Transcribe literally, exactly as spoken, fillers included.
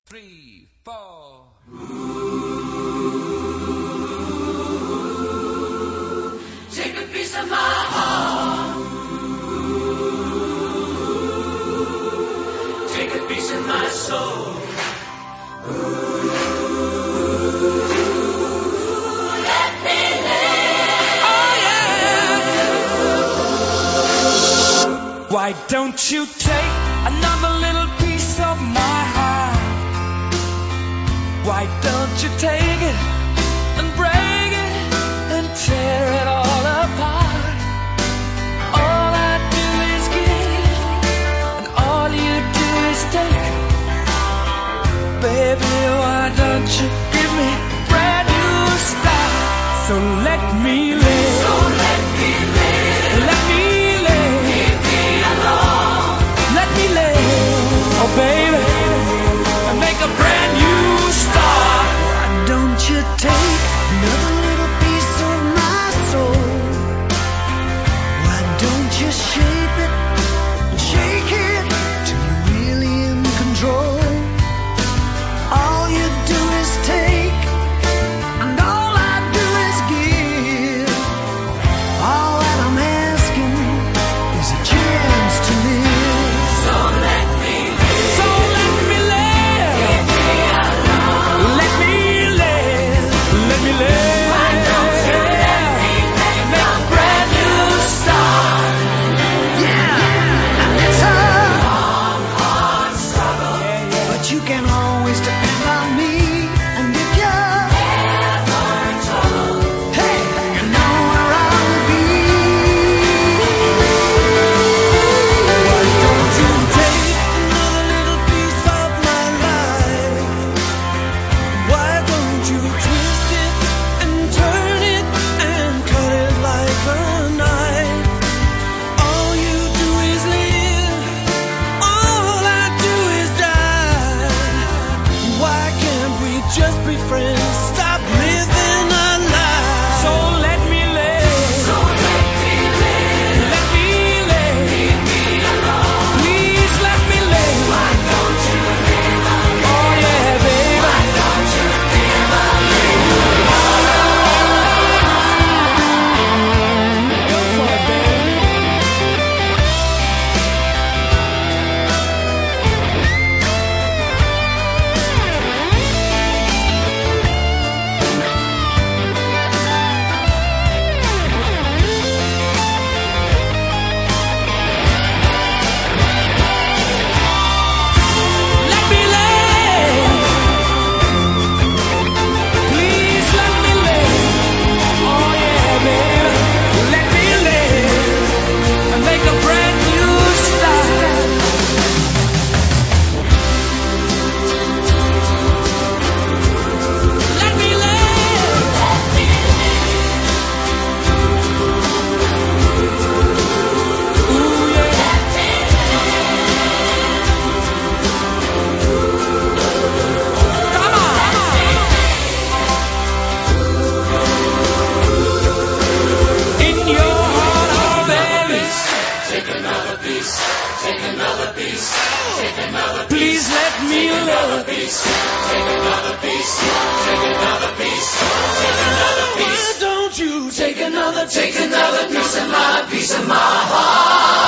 three, four. Take a piece of my heart. Take a piece of my soul. Let me live. Oh yeah. Why don't you take another little piece of my heart? Why don't you take it and break it and tear it all apart? All I do is give, and all you do is take. Baby, why don't you give me a brand new start? So let me live. So let me live. Let me live. Leave me alone. Let me live. Oh, baby, and make a brand new start. Why don't you take another little piece of my soul? Why don't you shape it and shake it till you're really in control? All you do is take, and all I do is give. All that I'm asking is a chance to live. So let me live. So let me live. Leave me alone. Let me live. Let me live. Why don't you let me make Make a a brand new start. Yeah. And it's a long, hard struggle. but you can always depend on me. And if you're Ever in trouble. hey, you know where I'll be. Why don't you take another little piece of my life? Why don't you twist it and turn it and cut it like a knife? All you do is live, all I do is die. Why can't we just be friends? Stop living a lie. So let me live. So let me live. Let me live. Leave me alone. Please let me live. Why don't you live alone? Oh yeah, baby. Why don't you live alone? Go for it, baby. Let me live. Please let me live. Oh yeah, baby. Let me live and make a brand new start. Let me live. Ooh yeah. Come on. In your heart, oh baby. Take another piece. Take another piece. Take another Please let me live. piece. Take another piece. Take another piece. Take another piece. Why don't you Take another, take another piece of my, piece of my heart.